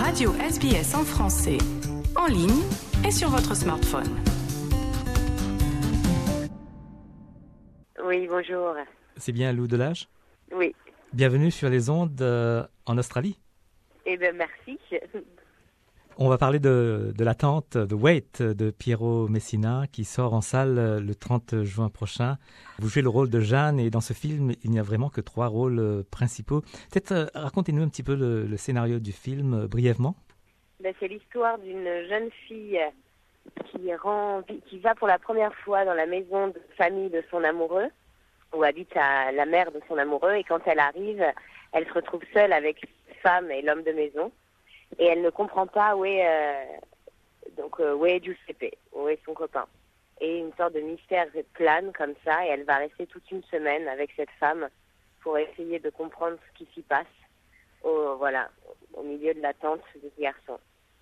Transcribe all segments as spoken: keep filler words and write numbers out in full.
Radio S B S en français, en ligne et sur votre smartphone. Oui, bonjour. C'est bien Lou Delage? Oui. Bienvenue sur les ondes euh, en Australie. Eh bien, merci. On va parler de, de l'attente, de Wait, de Piero Messina, qui sort en salle euh, le trente juin prochain. Vous jouez le rôle de Jeanne, et dans ce film, il n'y a vraiment que trois rôles euh, principaux. Peut-être euh, racontez-nous un petit peu le, le scénario du film, euh, brièvement. Ben, c'est l'histoire d'une jeune fille qui, rend, qui va pour la première fois dans la maison de famille de son amoureux, où habite la, la mère de son amoureux, et quand elle arrive, elle se retrouve seule avec sa femme et l'homme de maison, et elle ne comprend pas où est, euh, donc, euh, où est Giuseppe, où est son copain. Et une sorte de mystère plane comme ça, et elle va rester toute une semaine avec cette femme pour essayer de comprendre ce qui s'y passe, au, voilà, au milieu de l'attente de ce garçon.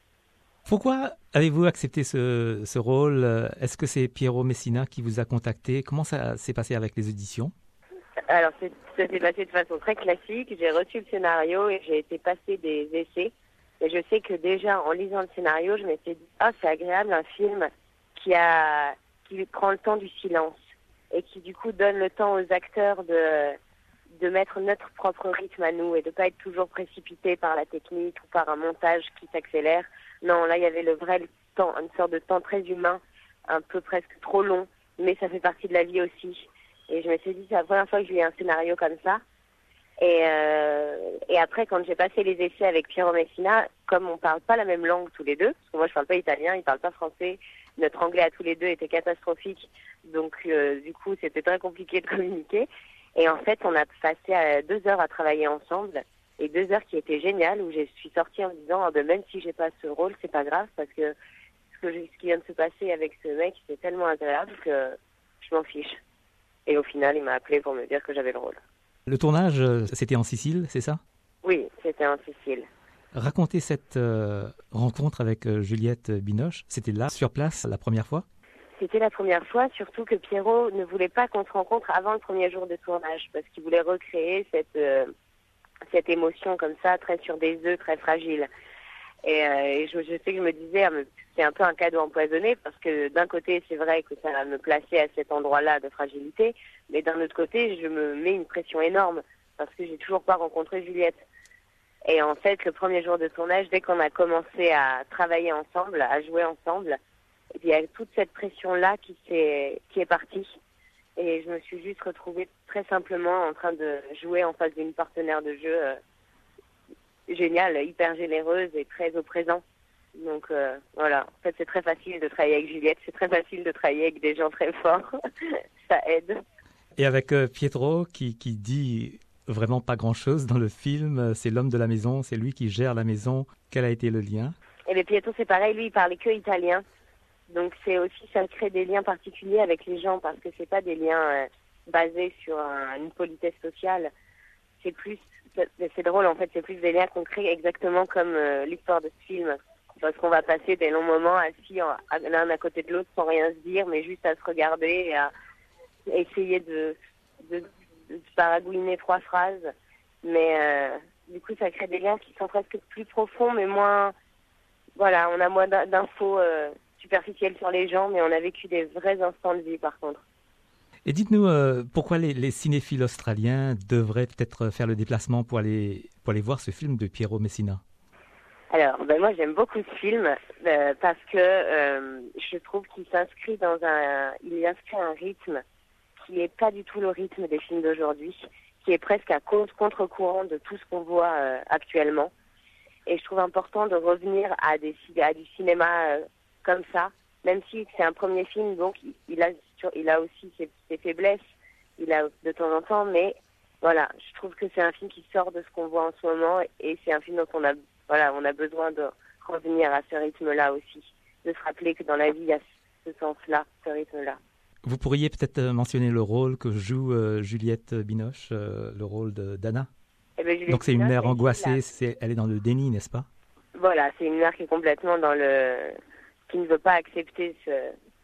Pourquoi avez-vous accepté ce, ce rôle? Est-ce que c'est Piero Messina qui vous a contacté? Comment ça s'est passé avec les auditions? Alors, c'est, ça s'est passé de façon très classique. J'ai reçu le scénario et j'ai été passer des essais. Et je sais que déjà, en lisant le scénario, je m'étais dit « Ah, c'est agréable, un film qui, a, qui prend le temps du silence et qui, du coup, donne le temps aux acteurs de, de mettre notre propre rythme à nous et de ne pas être toujours précipité par la technique ou par un montage qui s'accélère. » Non, là, il y avait le vrai temps, une sorte de temps très humain, un peu presque trop long, mais ça fait partie de la vie aussi. Et je me suis dit, c'est la première fois que j'ai eu un scénario comme ça. Et, euh, et après, quand j'ai passé les essais avec Piero Messina, comme on parle pas la même langue tous les deux, parce que moi je parle pas italien, il parle pas français, notre anglais à tous les deux était catastrophique, donc euh, du coup c'était très compliqué de communiquer. Et en fait, on a passé euh, deux heures à travailler ensemble, et deux heures qui étaient géniales, où je suis sortie en me disant, oh, ben, même si j'ai pas ce rôle, c'est pas grave, parce que ce, que je, ce qui vient de se passer avec ce mec, c'est tellement agréable que je m'en fiche. Et au final, il m'a appelé pour me dire que j'avais le rôle. Le tournage, c'était en Sicile, c'est ça? Oui, c'était en Sicile. Racontez cette euh, rencontre avec euh, Juliette Binoche. C'était là, sur place, la première fois? C'était la première fois, surtout que Piero ne voulait pas qu'on se rencontre avant le premier jour de tournage, parce qu'il voulait recréer cette, euh, cette émotion comme ça, très sur des œufs, très fragile. Et, euh, et je, je sais que je me disais, c'est un peu un cadeau empoisonné, parce que d'un côté, c'est vrai que ça va me placer à cet endroit-là de fragilité, mais d'un autre côté, je me mets une pression énorme, parce que j'ai toujours pas rencontré Juliette. Et en fait, le premier jour de tournage, dès qu'on a commencé à travailler ensemble, à jouer ensemble, il y a toute cette pression-là qui, s'est, qui est partie. Et je me suis juste retrouvée très simplement en train de jouer en face d'une partenaire de jeu euh, géniale, hyper généreuse et très au présent. Donc euh, voilà, en fait c'est très facile de travailler avec Juliette, c'est très facile de travailler avec des gens très forts, ça aide. Et avec euh, Pietro qui, qui dit vraiment pas grand-chose dans le film, c'est l'homme de la maison, c'est lui qui gère la maison. Quel a été le lien? Et le Pietro c'est pareil, lui il parlait que italien, donc c'est aussi, ça crée des liens particuliers avec les gens parce que c'est pas des liens euh, basés sur un, une politesse sociale, c'est plus, c'est drôle en fait, c'est plus des liens qu'on crée exactement comme euh, l'histoire de ce film. Parce qu'on va passer des longs moments assis l'un à côté de l'autre sans rien se dire, mais juste à se regarder et à essayer de, de, de paragouiner trois phrases. Mais euh, du coup, ça crée des liens qui sont presque plus profonds, mais moins... Voilà, on a moins d'infos euh, superficielles sur les gens, mais on a vécu des vrais instants de vie par contre. Et dites-nous, euh, pourquoi les, les cinéphiles australiens devraient peut-être faire le déplacement pour aller, pour aller voir ce film de Piero Messina? Alors, ben moi j'aime beaucoup ce film euh, parce que euh, je trouve qu'il s'inscrit dans un, il y inscrit un rythme qui n'est pas du tout le rythme des films d'aujourd'hui, qui est presque à contre-courant de tout ce qu'on voit euh, actuellement. Et je trouve important de revenir à, des, à du cinéma euh, comme ça, même si c'est un premier film, donc il, il, a, il a aussi ses, ses faiblesses, il a de temps en temps, mais voilà, je trouve que c'est un film qui sort de ce qu'on voit en ce moment et c'est un film dont on a Voilà, on a besoin de revenir à ce rythme-là aussi, de se rappeler que dans la vie, il y a ce sens-là, ce rythme-là. Vous pourriez peut-être mentionner le rôle que joue euh, Juliette Binoche, euh, le rôle de, d'Anna. Eh ben, Donc c'est une mère angoissée, c'est, elle est dans le déni, n'est-ce pas? Voilà, c'est une mère qui est complètement dans le... qui ne veut pas accepter ce...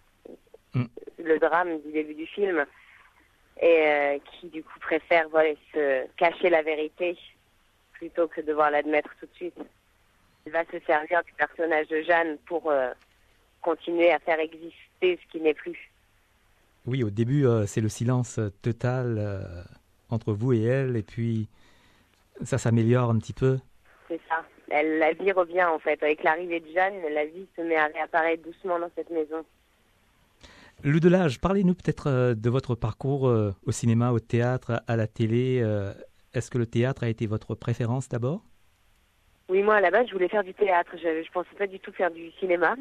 mm. le drame du début du film, et euh, qui du coup préfère voilà, se cacher la vérité plutôt que devoir l'admettre tout de suite. Elle va se servir du personnage de Jeanne pour euh, continuer à faire exister ce qui n'est plus. Oui, au début, euh, c'est le silence total euh, entre vous et elle, et puis ça s'améliore un petit peu. C'est ça. Elle, la vie revient en fait. Avec l'arrivée de Jeanne, la vie se met à réapparaître doucement dans cette maison. Lou Delage, parlez-nous peut-être euh, de votre parcours euh, au cinéma, au théâtre, à la télé. Euh, est-ce que le théâtre a été votre préférence d'abord ? Oui, moi à la base, je voulais faire du théâtre. Je ne pensais pas du tout faire du cinéma.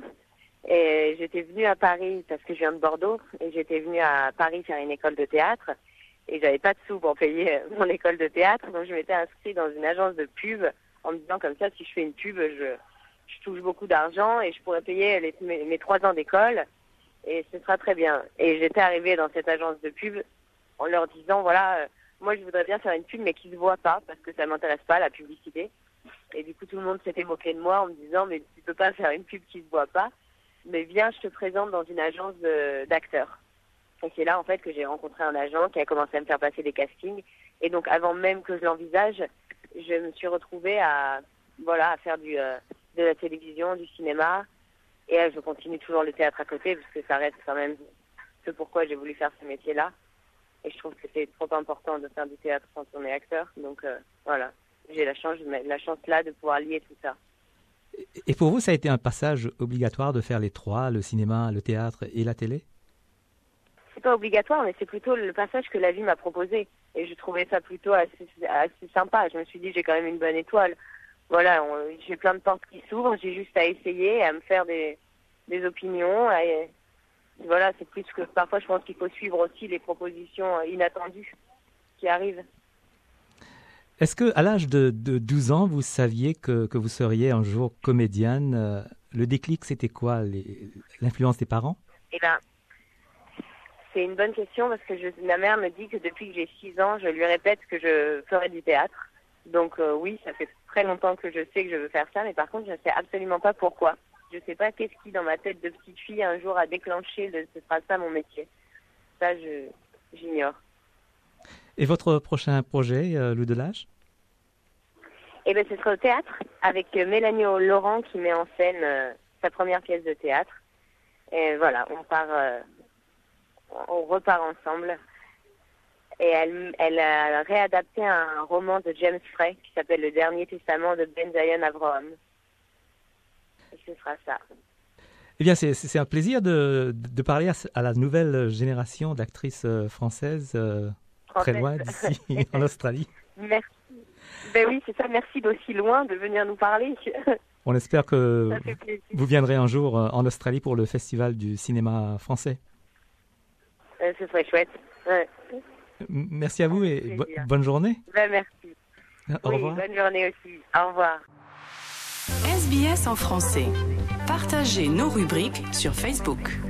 Et j'étais venue à Paris parce que je viens de Bordeaux. Et j'étais venue à Paris faire une école de théâtre. Et j'avais pas de sous pour payer mon école de théâtre. Donc je m'étais inscrite dans une agence de pub en me disant comme ça, si je fais une pub, je, je touche beaucoup d'argent et je pourrais payer les, mes, mes trois ans d'école. Et ce sera très bien. Et j'étais arrivée dans cette agence de pub en leur disant, voilà, euh, moi je voudrais bien faire une pub mais qui ne se voit pas parce que ça m'intéresse pas, la publicité. Et du coup, tout le monde s'était moqué de moi en me disant, mais tu peux pas faire une pub qui se voit pas, mais viens, je te présente dans une agence de, d'acteurs. Et c'est là, en fait, que j'ai rencontré un agent qui a commencé à me faire passer des castings. Et donc, avant même que je l'envisage, je me suis retrouvée à, voilà, à faire du, euh, de la télévision, du cinéma. Et euh, je continue toujours le théâtre à côté, parce que ça reste quand même ce pourquoi j'ai voulu faire ce métier-là. Et je trouve que c'est trop important de faire du théâtre quand on est acteur. Donc, euh, voilà. J'ai la chance, la chance là de pouvoir lier tout ça. Et pour vous, ça a été un passage obligatoire de faire les trois, le cinéma, le théâtre et la télé ? C'est pas obligatoire, mais c'est plutôt le passage que la vie m'a proposé. Et je trouvais ça plutôt assez, assez sympa. Je me suis dit, j'ai quand même une bonne étoile. Voilà, on, j'ai plein de portes qui s'ouvrent. J'ai juste à essayer, à me faire des, des opinions. Et, voilà, c'est plus que parfois, je pense qu'il faut suivre aussi les propositions inattendues qui arrivent. Est-ce que, à l'âge de, de douze ans, vous saviez que, que vous seriez un jour comédienne ? euh, Le déclic, c'était quoi ? les, L'influence des parents ? Eh ben, c'est une bonne question parce que je, ma mère me dit que depuis que j'ai six ans, je lui répète que je ferai du théâtre. Donc euh, oui, ça fait très longtemps que je sais que je veux faire ça, mais par contre, je ne sais absolument pas pourquoi. Je ne sais pas qu'est-ce qui, dans ma tête de petite fille, un jour a déclenché le, ce sera ça mon métier. Ça, je, j'ignore. Et votre prochain projet, euh, Lou Delage ? Eh bien, ce sera au théâtre, avec Mélanie Laurent qui met en scène euh, sa première pièce de théâtre. Et voilà, on part, euh, on repart ensemble. Et elle, elle a réadapté un roman de James Frey qui s'appelle Le Dernier Testament de Ben Zion Avraham. Et ce sera ça. Eh bien, c'est, c'est un plaisir de, de parler à, à la nouvelle génération d'actrices françaises euh, très loin d'ici, en Australie. Merci. Ben oui, c'est ça. Merci d'aussi loin de venir nous parler. On espère que vous viendrez un jour en Australie pour le Festival du cinéma français. Euh, ce serait chouette. Ouais. Merci à vous et bo- bonne journée. Ben merci. Au oui, revoir. Bonne journée aussi. Au revoir. S B S en français. Partagez nos rubriques sur Facebook.